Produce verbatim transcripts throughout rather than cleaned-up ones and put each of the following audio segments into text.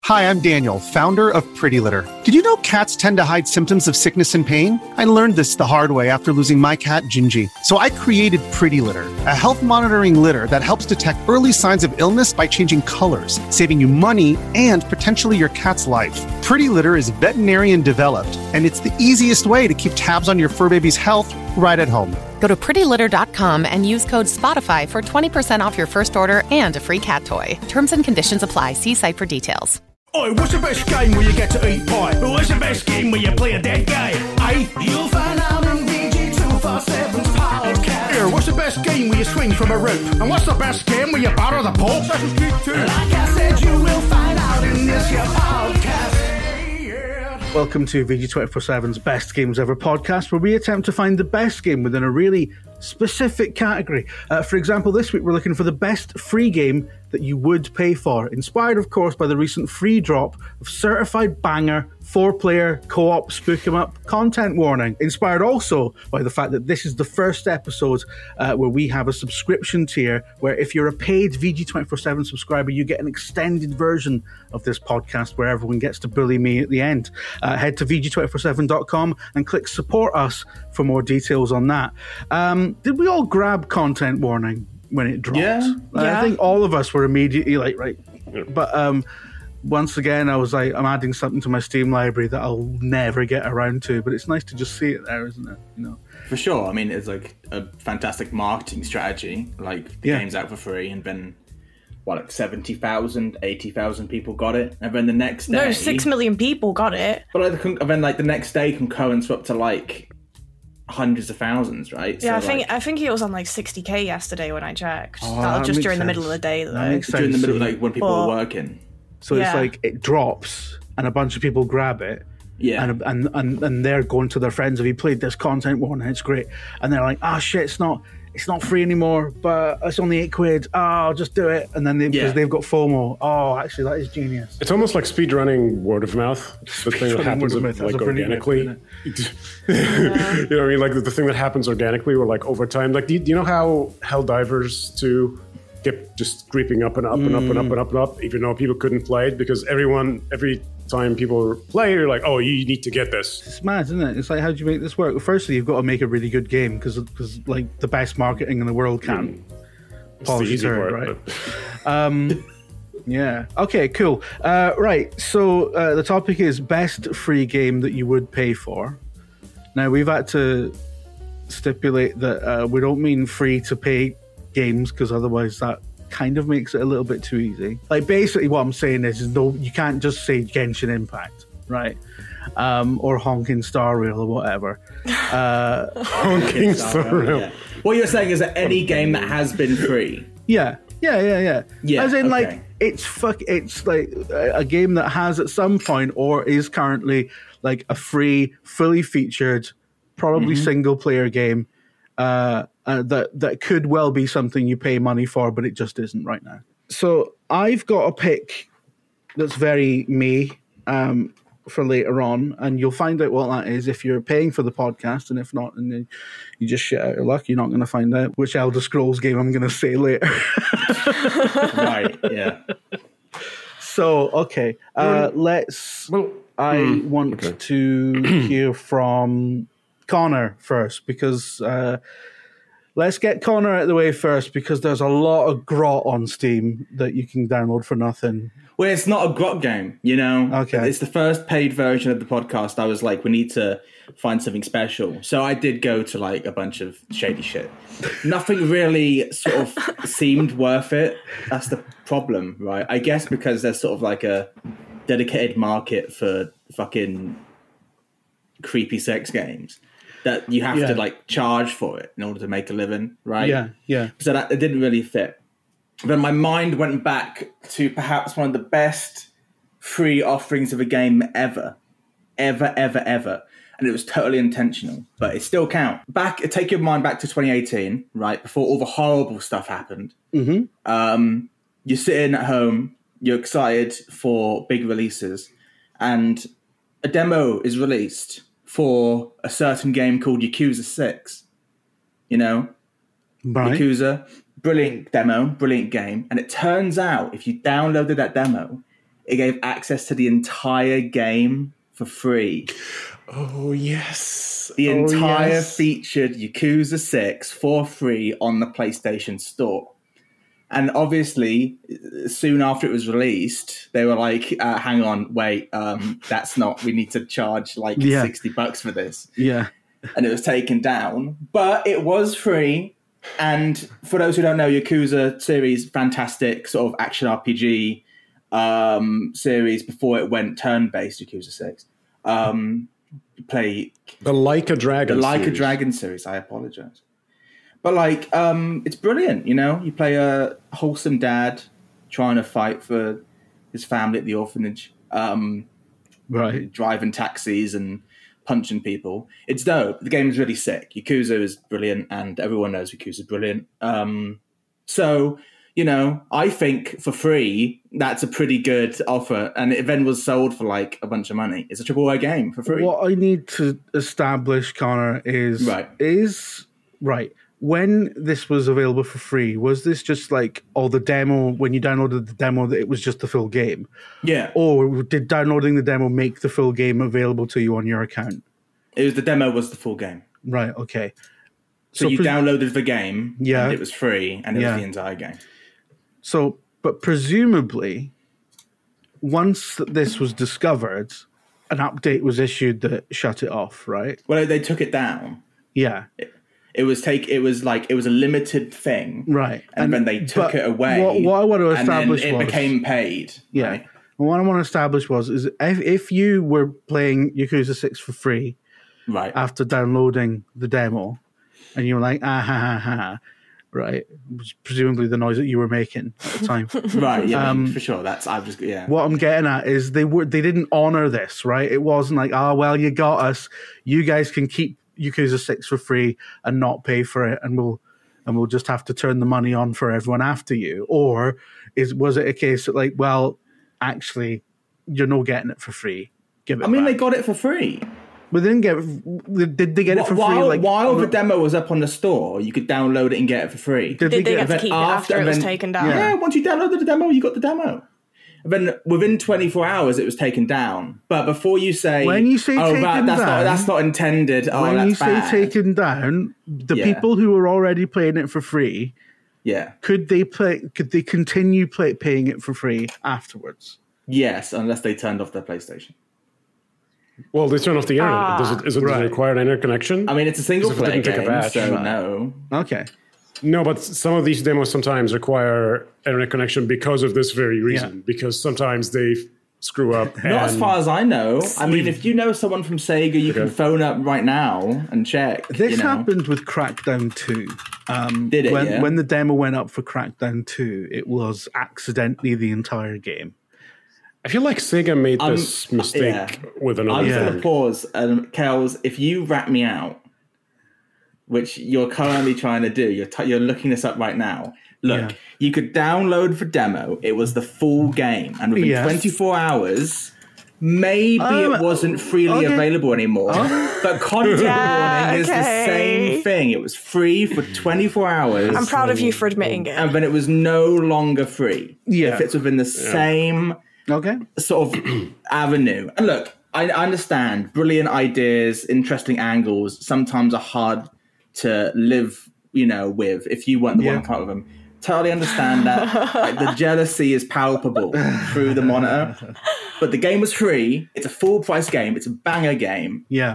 Hi, I'm Daniel, founder of Pretty Litter. Did you know cats tend to hide symptoms of sickness and pain? I learned this the hard way after losing my cat, Gingy. So I created Pretty Litter, a health monitoring litter that helps detect early signs of illness by changing colors, saving you money and potentially your cat's life. Pretty Litter is veterinarian developed, and it's the easiest way to keep tabs on your fur baby's health right at home. Go to pretty litter dot com and use code SPOTIFY for twenty percent off your first order and a free cat toy. Terms and conditions apply. See site for details. Oi, what's the best game where you get to eat pie? What's the best game where you play a dead guy? Aye, you'll find out in V G two forty-seven's podcast. Here, what's the best game where you swing from a rope? And what's the best game where you batter the Pope? Assassin's Creed two. Like I said, you will find out in this your podcast. Welcome to V G two forty-seven's Best Games Ever podcast, where we attempt to find the best game within a really specific category. Uh, for example, this week we're looking for the best free game that you would pay for, inspired, of course, by the recent free drop of certified banger four-player co-op spook 'em up Content Warning. Inspired also by the fact that this is the first episode uh, where we have a subscription tier, where if you're a paid V G two forty-seven subscriber, you get an extended version of this podcast where everyone gets to bully me at the end. Uh, head to V G two forty-seven dot com and click support us for more details on that. Um, did we all grab Content Warning when it dropped? Yeah. I think all of us were immediately like, right. But um, once again, I was like, I'm adding something to my Steam library that I'll never get around to, but it's nice to just see it there, isn't it? You know, for sure. I mean, it's like a fantastic marketing strategy. Like, the yeah. game's out for free, and then what, like seventy thousand, eighty thousand people got it, and then the next day, no, six million people got it. But like, and then like the next day, concurrents were up to like hundreds of thousands, right? Yeah, so, I think like, I think it was on like sixty k yesterday when I checked. Oh, that was that just makes during the sense. middle of the day, though. That makes sense. during the middle, like when people But- were working. So Yeah. it's like it drops and a bunch of people grab it. Yeah. And, and and and they're going to their friends, have you played this Content Warning? It's great. And they're like, oh shit, it's not it's not free anymore, but it's only eight quid. Oh, I'll just do it. And then they, because Yeah. they've got FOMO. Oh, actually, that is genius. It's almost like speedrunning word of mouth. The thing that Speedrunning happens word of mouth, that's like a brilliant organically. way of you know what I mean? Like the, the thing that happens organically or like over time. Like, do you, do you know how Helldivers two kept just creeping up and up and up and up and up and up, even though people couldn't play it? Because everyone, every time people play, you're like, oh, you need to get this. It's mad, isn't it? It's like, how do you make this work? Well, firstly, you've got to make a really good game because like the best marketing in the world can. It's the easy part, right? but- Um, yeah. Okay, cool. Uh, right. So uh, the topic is best free game that you would pay for. Now, we've had to stipulate that uh, we don't mean free to pay games, because otherwise that kind of makes it a little bit too easy. Like, basically what I'm saying is, is no, you can't just say Genshin Impact, right? Um, or Honking Star Rail or whatever. Uh, Honking Star Rail. Yeah. What you're saying is that any game that has been free. Yeah, yeah, yeah, yeah. Yeah, As in, okay. like, it's fuck. It's like a a game that has at some point or is currently like a free, fully featured, probably Mm-hmm. single player game uh, uh, that that could well be something you pay money for, but it just isn't right now. So I've got a pick that's very me. Um, for later on, and you'll find out what that is if you're paying for the podcast, and if not, and then you just shit out your luck, you're not going to find out which Elder Scrolls game I'm going to say later. Right, yeah. So, okay, uh, let's... Well, I mm, want okay. to hear from Connor first, because uh, let's get Connor out of the way first, because there's a lot of grot on Steam that you can download for nothing. Well, it's not a grot game, you know? Okay. It's the first paid version of the podcast. I was like, we need to find something special. So I did go to like a bunch of shady shit. Nothing really sort of seemed worth it. That's the problem, right? I guess because there's sort of like a dedicated market for fucking creepy sex games that you have Yeah. to like charge for it in order to make a living, right? Yeah, yeah. So that it didn't really fit. Then my mind went back to perhaps one of the best free offerings of a game ever, ever, ever, ever. And it was totally intentional, but it still counts. Back, take your mind back to twenty eighteen, right? Before all the horrible stuff happened. Mm-hmm. Um, you're sitting at home, you're excited for big releases, and a demo is released for a certain game called Yakuza six. You know? Right. Yakuza, brilliant demo, brilliant game. And it turns out if you downloaded that demo it gave access to the entire game for free. Oh, yes. The oh, entire yes. featured Yakuza six for free on the PlayStation Store. And obviously, soon after it was released, they were like, uh, hang on, wait, um, that's not, we need to charge like Yeah. sixty bucks for this. Yeah. And it was taken down. But it was free. And for those who don't know, Yakuza series, fantastic sort of action R P G um, series before it went turn-based, Yakuza six. Um, play The Like a Dragon the Like a series. Dragon series. I apologize. But like, um, it's brilliant. You know, you play a wholesome dad trying to fight for his family at the orphanage, um, Right. driving taxis and punching people. It's dope. The game is really sick. Yakuza is brilliant, and everyone knows Yakuza is brilliant. Um, so, you know, I think for free, that's a pretty good offer. And it then was sold for like a bunch of money. It's a triple A game for free. What I need to establish, Connor, is Right. is right. When this was available for free, was this just like, oh, the demo, when you downloaded the demo, that it was just the full game? Yeah. Or did downloading the demo make the full game available to you on your account? It was the demo was the full game. Right, okay. So, So you pres- downloaded the game, Yeah. and it was free, and it Yeah. was the entire game. So, but presumably, once this was discovered, an update was issued that shut it off, right? Well, they took it down. Yeah, It was take. It was like it was a limited thing, right. And, then they took but it away. What, what I want to and then establish it was, became paid. yeah. right? And what I want to establish was, is if, if you were playing Yakuza six for free right. after downloading the demo, and you were like, ah ha ha ha, right? Which is presumably the noise that you were making at the time. Right, yeah, Um, for sure. That's I've just yeah. What I'm getting at is they were they didn't honor this, right? It wasn't like, ah, well, you got us. You guys can keep Yakuza six for free and not pay for it, and we'll and we'll just have to turn the money on for everyone after you. Or is was it a case that like, well, actually, you're not getting it for free. Give it. I mean, back. they got it for free. But they didn't get. Did they get it for while, free? Like while the demo was up on the store, you could download it and get it for free. Did, Did they get get to Then keep it after it was then- taken down? Yeah, once you downloaded the demo, you got the demo. And then within twenty-four hours, it was taken down. But before you say, When you say "Oh, taken that, that's down- not that's not intended," oh, when that's you say bad. taken down, the Yeah. people who were already playing it for free, Yeah. could they play? Could they continue play, paying it for free afterwards? Yes, unless they turned off their PlayStation. Well, they turn off the internet. Ah. Does it, is it, does Right. it require an internet connection? I mean, it's a single Because if it player didn't take a game, batch. so Right. no. Okay. No, but some of these demos sometimes require internet connection because of this very reason. Yeah. Because sometimes they screw up. Not as and- far as I know. I mean, leave- if you know someone from Sega, you can Okay. phone up right now and check. This you know. happened with Crackdown two. Um, Did it, When, yeah? when the demo went up for Crackdown two, it was accidentally the entire game. I feel like Sega made Um, this mistake yeah. with another I'm Yeah. going thing. to pause. Um, Kels, if you rat me out, which you're currently trying to do, you're, t- you're looking this up right now. Look, Yeah. you could download the demo. It was the full game. And within Yes. twenty-four hours, maybe Um, it wasn't freely okay. available anymore. But content Yeah, warning is the okay. same thing. It was free for twenty-four hours. I'm proud of you for admitting it. And then it was no longer free. Yeah. If it's within the same Okay. sort of avenue. And look, I, I understand brilliant ideas, interesting angles sometimes are hard to live, you know, with if you weren't the Yeah. one part of them. Totally understand that. Like, the jealousy is palpable through the monitor. But the game was free. It's a full price game. It's a banger game. Yeah.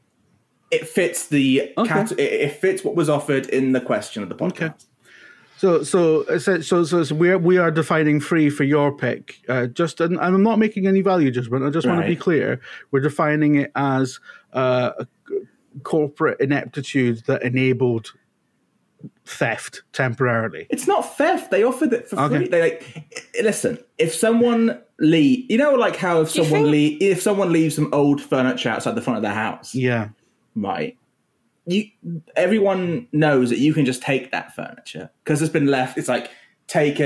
It fits the Okay. cat- it, it fits what was offered in the question of the podcast. Okay. So, so, so, so, so, so we are we are defining free for your pick. Uh, just, and I'm not making any value judgment. I just want to be Right. clear. We're defining it as uh, a c- corporate ineptitude that enabled theft temporarily. It's not theft. They offered it for Okay. free. They like, listen. If someone leave, you know, like how if Do you someone think- leave, if someone leaves some old furniture outside the front of their house, Yeah. right? You, everyone knows that you can just take that furniture because it's been left. It's like take it,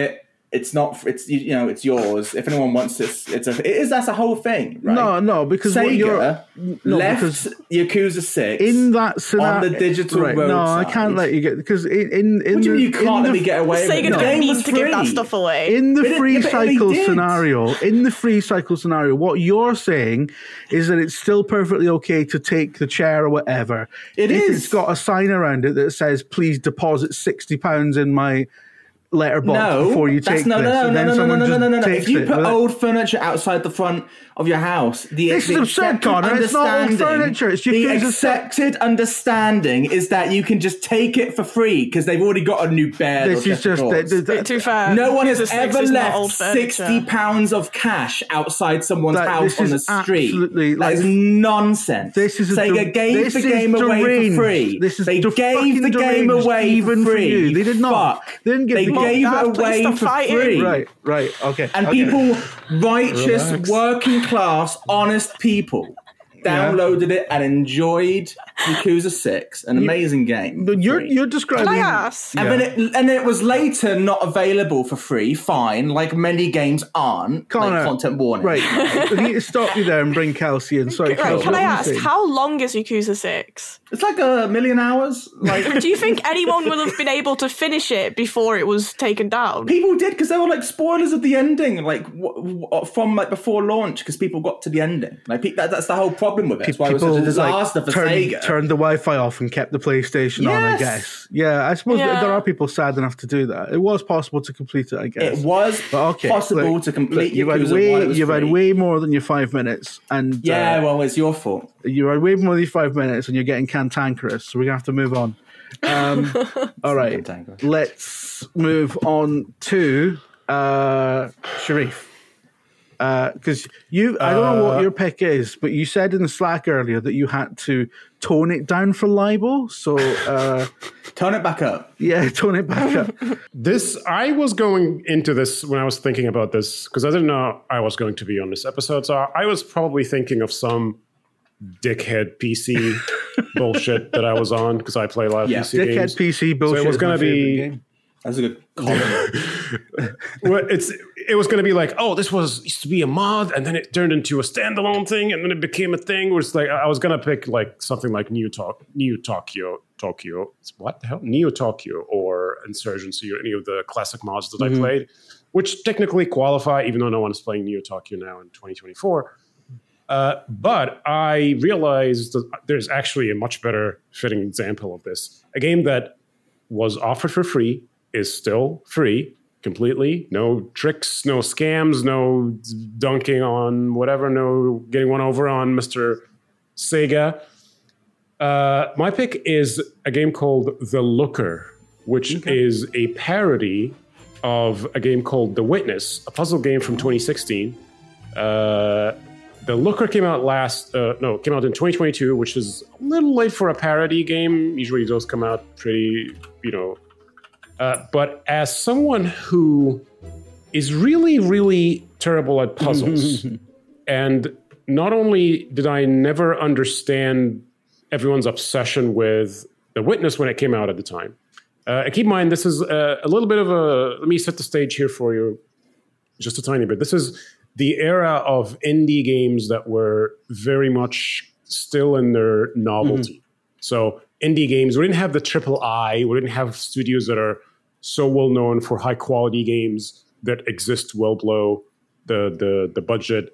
it's not. It's you, you know, it's yours. If anyone wants this, it's a. It is that's a whole thing, right? No, no, because what you're, Sega no, left because Yakuza Six in that scenario on the digital right, roadside. No, I can't let you get because in in, in What do you the, mean you can't in let the, me get away with it? Sega The don't game mean was to give that free. stuff away. in the But it- free yeah, but they cycle did. scenario, in the free cycle scenario, what you're saying is that it's still perfectly okay to take the chair or whatever. It if is. It's got a sign around it that says, "Please deposit sixty pounds in my letterbox No, before you that's take no, this." no, and no, then no, no, no, someone no, no, just no, no, no. takes If you it put without- old furniture outside the front of your house, the This the is absurd, accepted Connor. It's not old understanding- furniture. It's the Yakuza accepted understanding is that you can just take it for free because they've already got a new bed. This or is just drawers. the, the, To be fair, No one has Yakuza six ever is not old left furniture. sixty pounds of cash outside someone's That- house this on the is street. absolutely, That like- is nonsense. This is a Sega de- gave this the is game away deranged. for free. This is they de- gave fucking the game deranged away even for for free. you. They did not. Fuck. They didn't give They the- gave Dad, it please away stop for fighting. free. right, right, okay, And okay. people, righteous, Relax. working class, honest people, downloaded it and enjoyed Yakuza Six, an amazing game. But you're free. you're describing. Can I ask? And then it, and it was later not available for free. Fine, like many games aren't. Connor, like content warning. Right, I need to stop you there and bring Kelsey in. Sorry, Right, Kelsey, can what I were you ask, saying? how long is Yakuza six? It's like a million hours. Like Do you think anyone will have been able to finish it before it was taken down? people did because there were like spoilers of the ending, like w- w- from like before launch, because people got to the ending. Like pe- that, that's the whole problem with it. That's why it was such a People, disaster like, for turned, Sega. turned the Wi-Fi off and kept the PlayStation on, I Yes. guess. Yeah, I suppose Yeah. there are people sad enough to do that. It was possible to complete it, I guess. It was But okay, possible look, to complete look, you've had Yakuza way, while it was You've had free. way more than your five minutes, and Yeah, uh, well, it's your fault. you had way more than your five minutes, and you're getting cantankerous. So we're gonna have to move on. Um, all right, cantankerous. let's move on to uh, Sharif. Because you, I don't know what your pick is, but you said in the Slack earlier that you had to tone it down for libel. So, uh, Turn it back up. yeah, tone it back up. This, I was going into this when I was thinking about this, because I didn't know I was going to be on this episode. So I was probably thinking of some dickhead P C bullshit that I was on, because I play a lot of Yeah. P C Dickhead games. P C bullshit. So it was is my gonna favorite be- game. That's a good comment. Well, it's it was going to be like, oh, this was used to be a mod, and then it turned into a standalone thing, and then it became a thing. Where it's like I was going to pick like something like Neo Talk, Neo Tokyo, Tokyo. What the hell, Neo Tokyo or Insurgency or any of the classic mods that I played, which technically qualify, even though no one is playing Neo Tokyo now in twenty twenty-four. Uh, but I realized that there's actually a much better fitting example of this. A game that was offered for free, is still free completely. No tricks, no scams, no dunking on whatever, no getting one over on Mister Sega. Uh, my pick is a game called The Looker, which is a parody of a game called The Witness, a puzzle game from twenty sixteen. Uh, The Looker came out last, uh, no, came out in twenty twenty-two, which is a little late for a parody game. Usually those come out pretty, you know. Uh, but as someone who is really, really terrible at puzzles, and not only did I never understand everyone's obsession with The Witness when it came out at the time. Uh, and keep in mind, this is a, a little bit of a, let me set the stage here for you just a tiny bit. This is the era of indie games that were very much still in their novelty. Mm-hmm. So indie games, we didn't have the triple I, we didn't have studios that are so well known for high quality games that exist well below the the the budget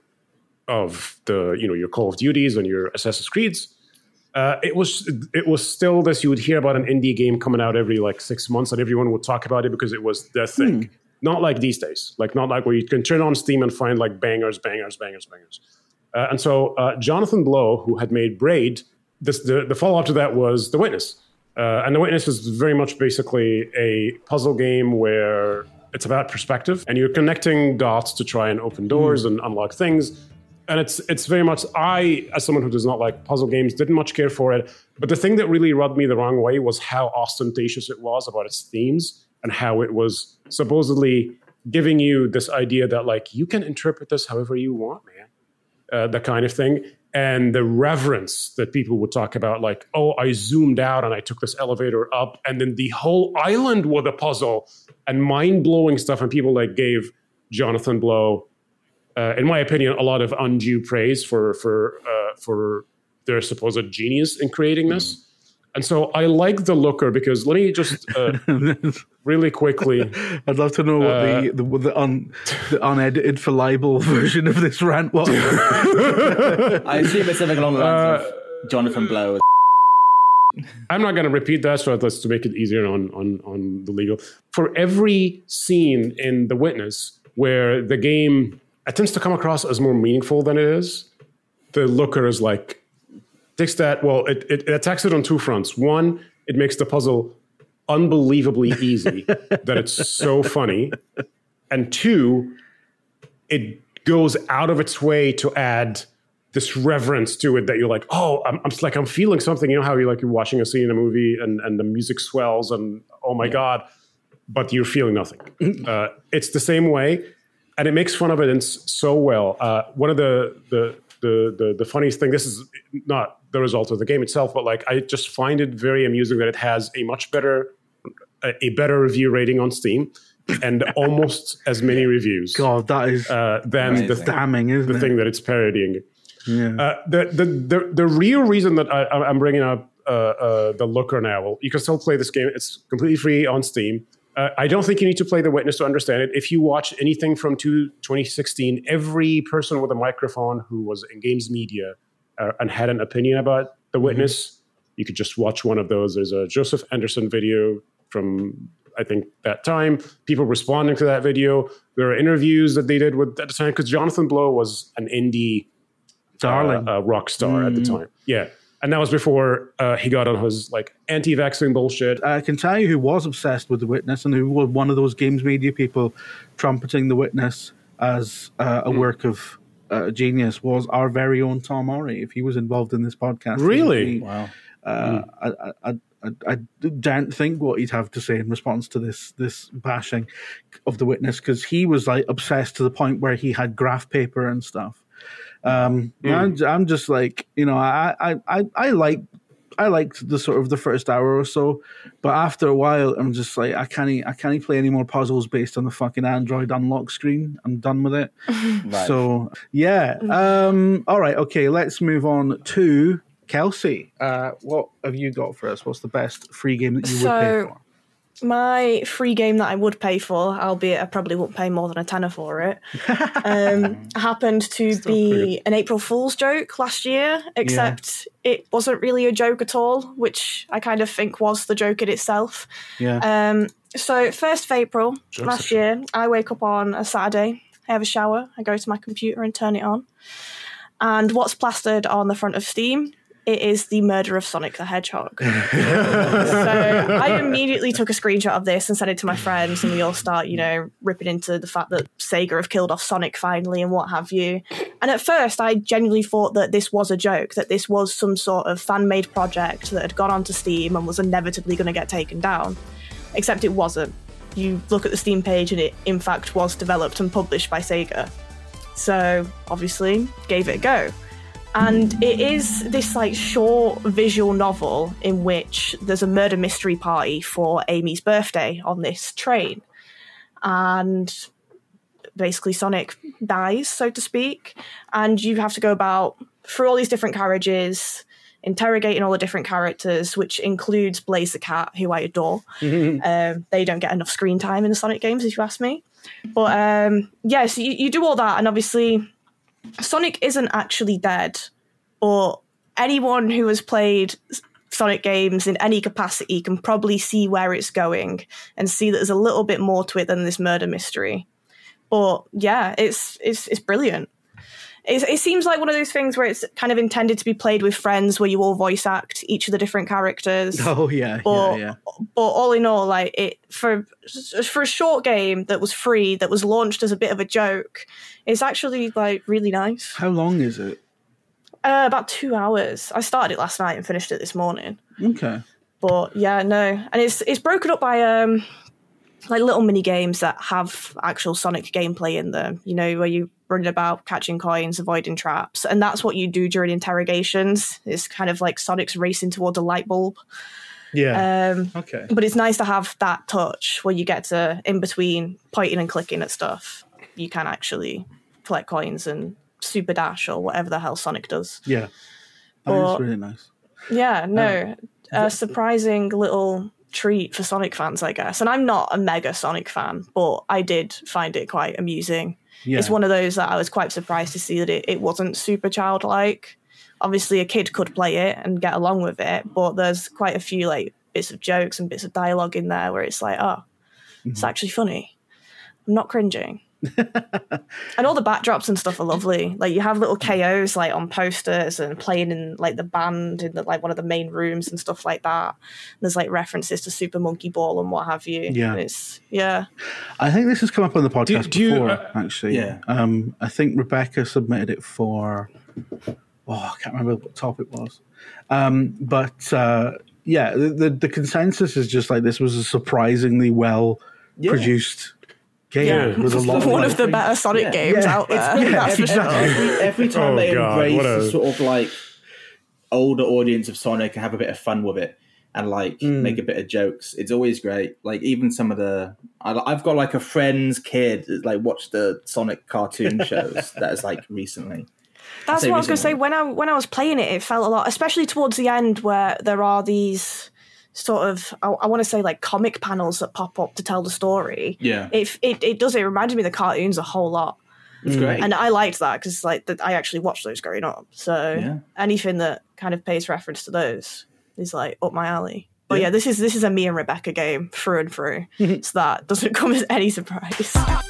of the, you know, your Call of Duties and your Assassin's Creeds. Uh, it was it was still this, you would hear about an indie game coming out every like six months and everyone would talk about it because it was the thing. Hmm. Not like these days, like not like where you can turn on Steam and find like bangers, bangers, bangers, bangers. Uh, and so uh, Jonathan Blow, who had made Braid, this, the, the follow-up to that was The Witness. Uh, and The Witness is very much basically a puzzle game where it's about perspective and you're connecting dots to try and open doors mm. and unlock things. And it's it's very much, I, as someone who does not like puzzle games, didn't much care for it. But the thing that really rubbed me the wrong way was how ostentatious it was about its themes and how it was supposedly giving you this idea that like, you can interpret this however you want, man. uh, that kind of thing. And the reverence that people would talk about, like, oh, I zoomed out and I took this elevator up, and then the whole island was a puzzle, and mind-blowing stuff. And people like gave Jonathan Blow, uh, in my opinion, a lot of undue praise for for uh, for their supposed genius in creating this. Mm. And so I like the Looker because let me just uh, really quickly. I'd love to know what uh, the the, the, un, the unedited for libel version of this rant was. I assume it's something along the lines uh, of Jonathan Blow. I'm not going to repeat that, so let's to make it easier on, on on the legal. For every scene in The Witness where the game attempts to come across as more meaningful than it is, the Looker is like. Takes that, well, it, it, it attacks it on two fronts. One, it makes the puzzle unbelievably easy, that it's so funny. And two, it goes out of its way to add this reverence to it that you're like, oh, I'm, I'm like, I'm feeling something. You know how you're like, you're watching a scene in a movie and, and the music swells and, oh my God, but you're feeling nothing. uh, it's the same way. And it makes fun of it in so well. Uh, one of the, the, The, the the funniest thing, this is not the result of the game itself, but like I just find it very amusing that it has a much better a, a better review rating on Steam and almost as many reviews. God, that is uh, than the damning, isn't the it? thing that it's parodying. Yeah. Uh, the, the the the real reason that I, I'm bringing up uh, uh, the Looker now, well, you can still play this game. It's completely free on Steam. Uh, I don't think you need to play The Witness to understand it. If you watch anything from twenty sixteen, every person with a microphone who was in games media uh, and had an opinion about The Witness, mm-hmm. you could just watch one of those. There's a Joseph Anderson video from, I think, that time. People responding to that video. There are interviews that they did with at the time, because Jonathan Blow was an indie darling uh, uh, rock star mm. at the time. Yeah. And that was before uh, he got on his like anti-vaccine bullshit. I can tell you who was obsessed with The Witness and who was one of those games media people trumpeting The Witness as uh, a mm. work of uh, genius was our very own Tom Orry. If he was involved in this podcast, really, he, wow. Uh, mm. I, I, I, I don't think what he'd have to say in response to this this bashing of The Witness, because he was like obsessed to the point where he had graph paper and stuff. Um, mm. I'm, I'm just like, you know, I, I, I, I like, I liked the sort of the first hour or so, but after a while, I'm just like, I can't, I can't play any more puzzles based on the fucking Android unlock screen. I'm done with it. Right. So yeah. Um, all right. Okay. Let's move on to Kelsey. Uh, what have you got for us? What's the best free game that you so, would pay for? My free game that I would pay for, albeit I probably won't pay more than a tenner for it, um, happened to Still be an April Fool's joke last year, except yeah. it wasn't really a joke at all, which I kind of think was the joke in itself. Yeah. Um, so first of April Jokes last year, I wake up on a Saturday, I have a shower, I go to my computer and turn it on. And what's plastered on the front of Steam? It is the murder of Sonic the Hedgehog. So I immediately took a screenshot of this and sent it to my friends, and we all start, you know, ripping into the fact that Sega have killed off Sonic finally and what have you. And at first, I genuinely thought that this was a joke, that this was some sort of fan-made project that had gone onto Steam and was inevitably going to get taken down. Except it wasn't. You look at the Steam page and it, in fact, was developed and published by Sega. So, obviously, gave it a go. And it is this like short visual novel in which there's a murder mystery party for Amy's birthday on this train. And basically Sonic dies, so to speak. And you have to go about through all these different carriages, interrogating all the different characters, which includes Blaze the Cat, who I adore. Mm-hmm. Um, they don't get enough screen time in the Sonic games, if you ask me. But um, yeah, so you, you do all that, and obviously Sonic isn't actually dead, but anyone who has played Sonic games in any capacity can probably see where it's going and see that there's a little bit more to it than this murder mystery. But yeah, it's it's it's brilliant. It, it seems like one of those things where it's kind of intended to be played with friends, where you all voice act each of the different characters. Oh yeah, but, yeah, yeah. But all in all, like it for for a short game that was free, that was launched as a bit of a joke, it's actually like really nice. How long is it? Uh, about two hours. I started it last night and finished it this morning. Okay. But yeah, no, and it's it's broken up by um like little mini games that have actual Sonic gameplay in them. You know, where you running about, catching coins, avoiding traps. And that's what you do during interrogations. It's kind of like Sonic's racing towards a light bulb. Yeah. Um, okay. But it's nice to have that touch where you get to, in between pointing and clicking at stuff, you can actually collect coins and super dash or whatever the hell Sonic does. Yeah. That Or- is really nice. Yeah, no. A surprising little treat for Sonic fans, I guess. And I'm not a mega Sonic fan, but I did find it quite amusing. Yeah. It's one of those that I was quite surprised to see that it, it wasn't super childlike. Obviously, a kid could play it and get along with it, but there's quite a few like bits of jokes and bits of dialogue in there where it's like, oh, Mm-hmm. it's actually funny. I'm not cringing. And all the backdrops and stuff are lovely. Like you have little K Os like on posters and playing in like the band in the, like one of the main rooms and stuff like that. There's like references to Super Monkey Ball and what have you. Yeah. And it's yeah. I think this has come up on the podcast do you, before, uh, actually. Yeah. Um, I think Rebecca submitted it for, oh, I can't remember what topic it was. Um, but uh, yeah, the, the, the consensus is just like this was a surprisingly well produced game Yeah. with a lot One of of the better Sonic Yeah. games Yeah. out there. Yeah, That's every, for sure. every, every time Oh, they God, embrace what a- the sort of like older audience of Sonic and have a bit of fun with it and like make a bit of jokes, it's always great. Like even some of the, I, I've got like a friend's kid that like watched the Sonic cartoon shows that is like recently. That's say what I was going to say. recently. When I when I was playing it, it felt a lot, especially towards the end, where there are these sort of, I, I want to say like comic panels that pop up to tell the story. Yeah. It it, it does. It reminded me of the cartoons a whole lot, It's great. and I liked that because like that I actually watched those growing up. So Yeah. anything that kind of pays reference to those is like up my alley. But yeah, this is this is a me and Rebecca game through and through, so that doesn't come as any surprise.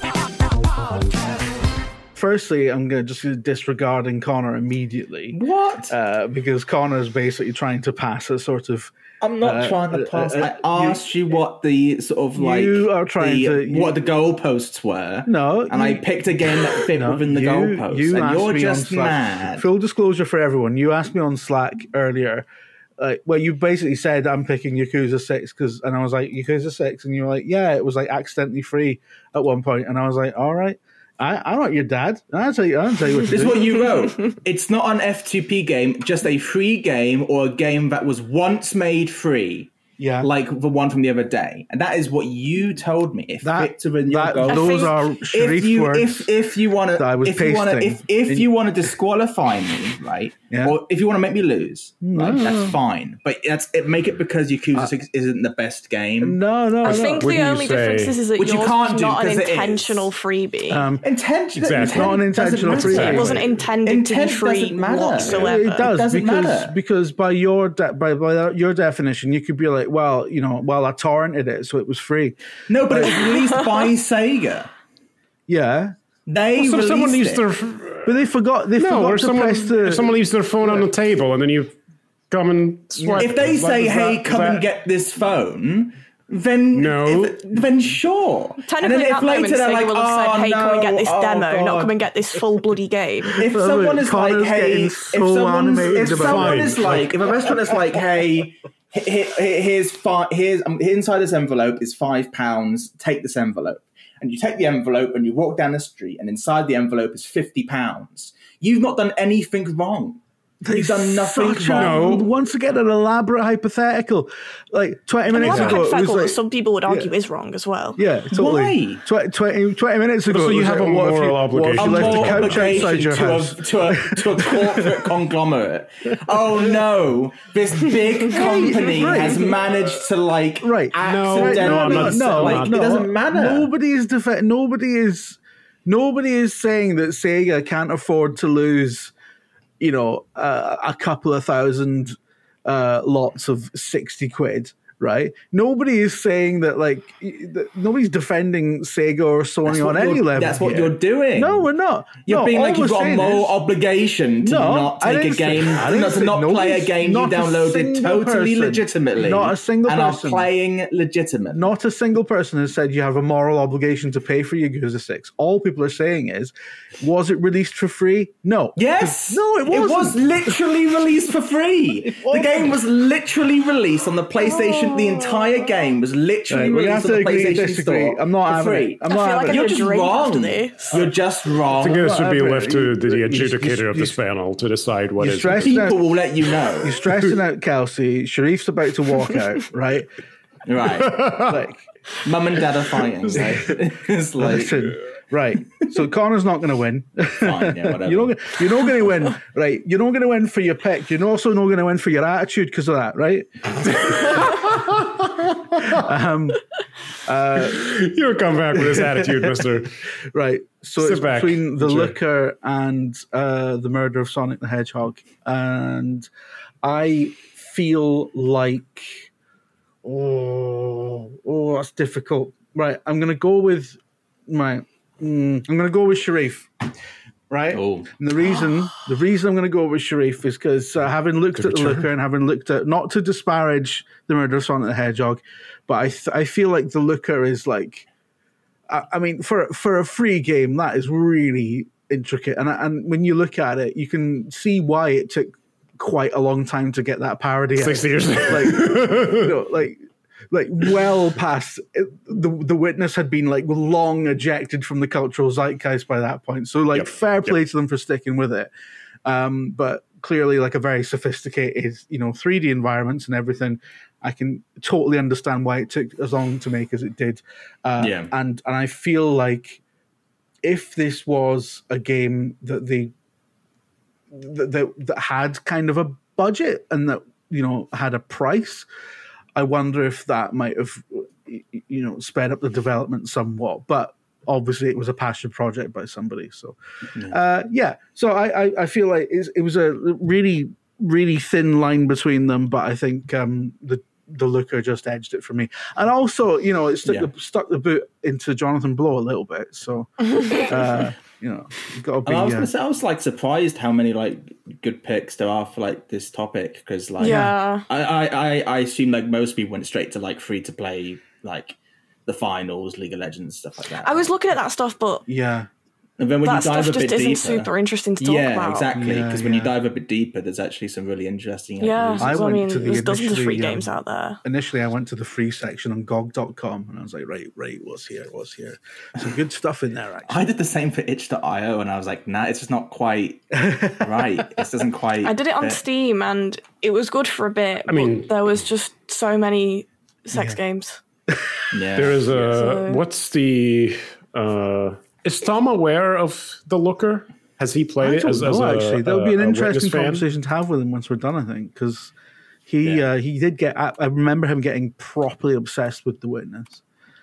Firstly, I'm going to just disregarding Connor immediately. What? Uh, because Connor's basically trying to pass a sort of. I'm not uh, trying to uh, pass. uh, I asked you, what the sort of like You are trying the, to- you- what the goalposts were. No, and I you- picked a game that fit No, within the you, goalposts, you and asked you're me just on Slack. mad. Full disclosure for everyone, you asked me on Slack earlier. Uh, well, you basically said I'm picking Yakuza six because, and I was like Yakuza six, and you were like, yeah, it was like accidentally free at one point, and I was like, all right, I, I'm not your dad. I'll tell you, I'll tell you what to This is do. what you wrote. It's not an F two P game, just a free game or a game that was once made free. Yeah, Like the one from the other day, and that is what you told me. It that, fits within your that goal. those think are If Sharif you words. if if you want that I to was if you want to pasting. if if And- you want to disqualify me, right? Yeah. Or if you want to make me lose, right? That's fine. But that's it. Make it because Yakuza Six isn't the best game. no, no, I no. think the Wouldn't you only say- difference is, is that Which you yours can't was do not an 'cause it is. intentional freebie. Um, Intention. Exactly. Intent Not an intentional doesn't free matter. it wasn't intended Intent to be free doesn't matter. whatsoever. It does, doesn't because matter. because by your de- by by your definition, you could be like, well, you know, well, I torrented it, so it was free. No, but it was released by Sega. Yeah, They So released someone leaves it. their but they forgot. They no, forgot or to someone press the. if someone leaves their phone on the table and then you come and swipe. If they it. say, Is "Hey, that- come is and that- get this phone," then No. if- then sure. Technically, and then at that moment, they're Sega will have said, "Hey, come and get this oh, demo, God. not come and get this full bloody game." If Well, someone look, is like, Connor's "Hey," getting if so someone's, animated if about someone it. is like, if a restaurant is like, "Hey, he- he- here's five, here's um, inside this envelope is five pounds. Take this envelope." And you take the envelope and you walk down the street, and inside the envelope is fifty pounds. You've not done anything wrong. You've done nothing Such wrong. a, once again, an elaborate hypothetical. Like twenty minutes Another ago, it was hypothetical that like, some people would argue is wrong as well. yeah, totally. Why? Tw- twenty, twenty minutes ago, So it you was have like, a what if you- moral what if you obligation. A left the moral couch obligation outside your to house? a, to, a, to a corporate conglomerate. Oh no, this big company right. has managed to like Right. No, accidentally, no, I'm not- no, like, no, it doesn't matter. Nobody is defi- Nobody is. Nobody is saying that Sega can't afford to lose, you know, uh, a couple of thousand uh, lots of sixty quid. Right? Nobody is saying that. Like, that nobody's defending Sega or Sony That's what on any you're- level. That's what here. you're doing. No, we're not. You're no, being all like you've we're got a saying moral is- obligation to No, not I take a didn't say- game, I didn't not to say- not play a nobody's- game you not a downloaded single totally person. legitimately. Not a single and person. are playing legitimate. Not a single person has said you have a moral obligation to pay for Yakuza six. All people are saying is, was it released for free? No. Yes. No, it It wasn't. was literally released for free. The wasn't. game was literally released on the PlayStation PlayStation. The entire game was literally Right, we have released to on the agree to PlayStation disagree. Store I'm not for having free. it. I'm I not feel like having I it. need You're a just drink wrong. after this. You're just wrong. I think this should be Whatever. left to the You- you- adjudicator you- of this panel to decide what you is. stress- People will let you know. You're stressing out, Kelsey. Sharif's about to walk out, right? Right. Like, Mum and dad are fighting. Right? It's like, listen, right. So Connor's not going to win. fine, yeah, whatever. You're not, you're not going to win, right? You're not going to win for your pick. You're also not going to win for your attitude because of that, right? um, uh, You come back with this attitude, Mister right. So Sit it's back, between the enjoy. Looker and uh, the murder of Sonic the Hedgehog, and I feel like, oh, oh, that's difficult. Right, I'm going to go with my. Mm, I'm going to go with Sharif. Right, Oh. and the reason the reason I'm going to go with Sharif is because uh, having looked at the Looker and having looked at, not to disparage the murder of Sonic the Hedgehog, but I th- I feel like the Looker is like, I, I mean, for for a free game that is really intricate, and and when you look at it, you can see why it took quite a long time to get that parody out. Sixty years. like you know, like like well past it, the the witness had been like long ejected from the cultural zeitgeist by that point. So like Yep. fair play Yep. to them for sticking with it. Um, but clearly like a very sophisticated, you know, three D environments and everything. I can totally understand why it took as long to make as it did. Uh, Yeah. and and I feel like if this was a game that they that, that, that had kind of a budget and that, you know, had a price, I wonder if that might have, you know, sped up the development somewhat. But obviously, it was a passion project by somebody. So, yeah. Uh, yeah. So I, I, I feel like it's, it was a really, really thin line between them. But I think um, the the Looker just edged it for me. And also, you know, it stuck, Yeah. the, stuck the boot into Jonathan Blow a little bit. So, uh, you know, you've got to be. And I was uh, gonna say, I was like surprised how many like good picks there are for like this topic, because like Yeah. I, I, I, I assume like most people went straight to like free to play, like the finals, League of Legends, stuff like that. I was looking at that stuff, but yeah. and then when that you dive stuff a just bit isn't deeper, super interesting to talk yeah, about. exactly. Yeah, Because when you yeah. dive a bit deeper, there's actually some really interesting. like, Yeah, news. I so, I went mean, to the there's dozens of free initially, um, games out there. Initially, I went to the free section on G O G dot com, and I was like, right, right, what's here, what's here? Some good stuff in there, actually. I did the same for itch dot i o, and I was like, nah, it's just not quite right. This doesn't quite. I did it on fit. Steam, and it was good for a bit. I mean- but there was just so many sex games. Yeah, There is a So- what's the uh, is Tom aware of the Looker? Has he played I it don't as, know, as a, actually. That would be an a- a interesting witness fan? conversation to have with him once we're done, I think, because he Yeah. uh, he did get. I, I remember him getting properly obsessed with The Witness.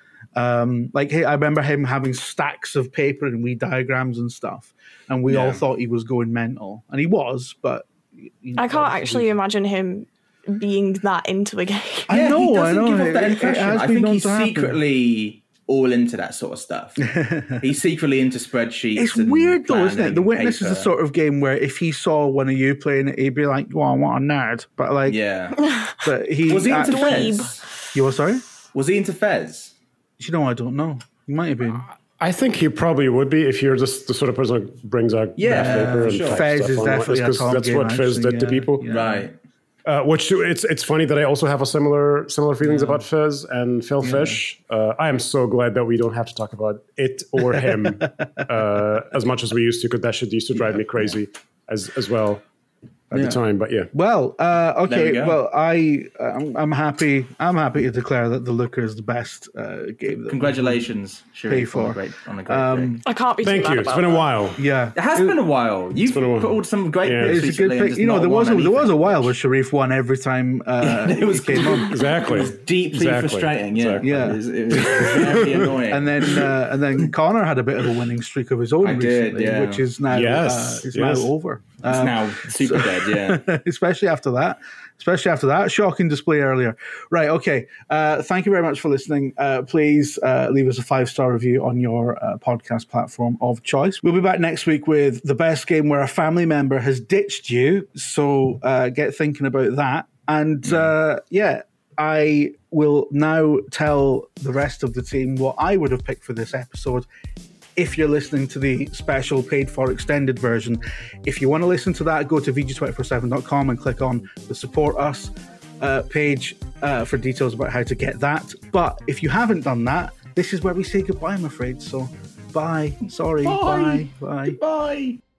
Um, like, hey, I remember him having stacks of paper and wee diagrams and stuff, and we all Yeah. thought he was going mental, and he was, but you know, I can't obviously- actually imagine him being that into a game. I Yeah, know, he I doesn't know. give off It- that it- it impression. has I been think known he's to happen. secretly all into that sort of stuff. He's secretly into spreadsheets. It's and weird though, isn't it? planning The and Witness is the paper. sort of game where if he saw one of you playing it, he'd be like, "Wow, what a nerd!" But like, Yeah. but he Was he into actually- Fez? You were sorry? Was he into Fez? You know, I don't know. He might have been. I think he probably would be if you're just the sort of person who brings out Yeah, graph paper for and sure. type Fez stuff is on definitely a because Tom that's game, what Fez actually, did to yeah, people. yeah. Right. Uh, which it's it's funny that I also have a similar similar feelings about Fez and Phil Fish. Uh, I am so glad that we don't have to talk about it or him uh, as much as we used to, because that shit used to drive me crazy as as well at Yeah. the time. But yeah, Well, uh, There okay. we go. Well, I I'm, I'm happy. I'm happy to declare that the Looker is the best uh, game. That Congratulations, Sharif, for. on a great, on a great Um, pick. I can't be too thank mad you. It's about been a that. while. Yeah, It has been a while. You've been a while. put all some great Yeah. picks it's a good recently and pick. just You know, not there was a, won there was a anything. while where Sharif won every time uh, It was he came on. Exactly. Deeply Exactly. frustrating. Yeah, Exactly. Yeah. It was, it was very annoying. And then uh, and then Connor had a bit of a winning streak of his own I did, recently, yeah. which is now Yes, uh, is yes. now over. it's Um, now super dead. Yeah. especially after that. Especially after that shocking display earlier. Right, okay. Uh, thank you very much for listening. Uh, please uh, leave us a five-star review on your uh, podcast platform of choice. We'll be back next week with the best game where a family member has ditched you. So uh, get thinking about that. And uh, yeah, I will now tell the rest of the team what I would have picked for this episode if you're listening to the special paid for extended version. If you want to listen to that, go to V G two four seven dot com and click on the support us uh, page uh, for details about how to get that. But if you haven't done that, this is where we say goodbye, I'm afraid. So bye. Sorry. Bye. Bye. Bye. Bye.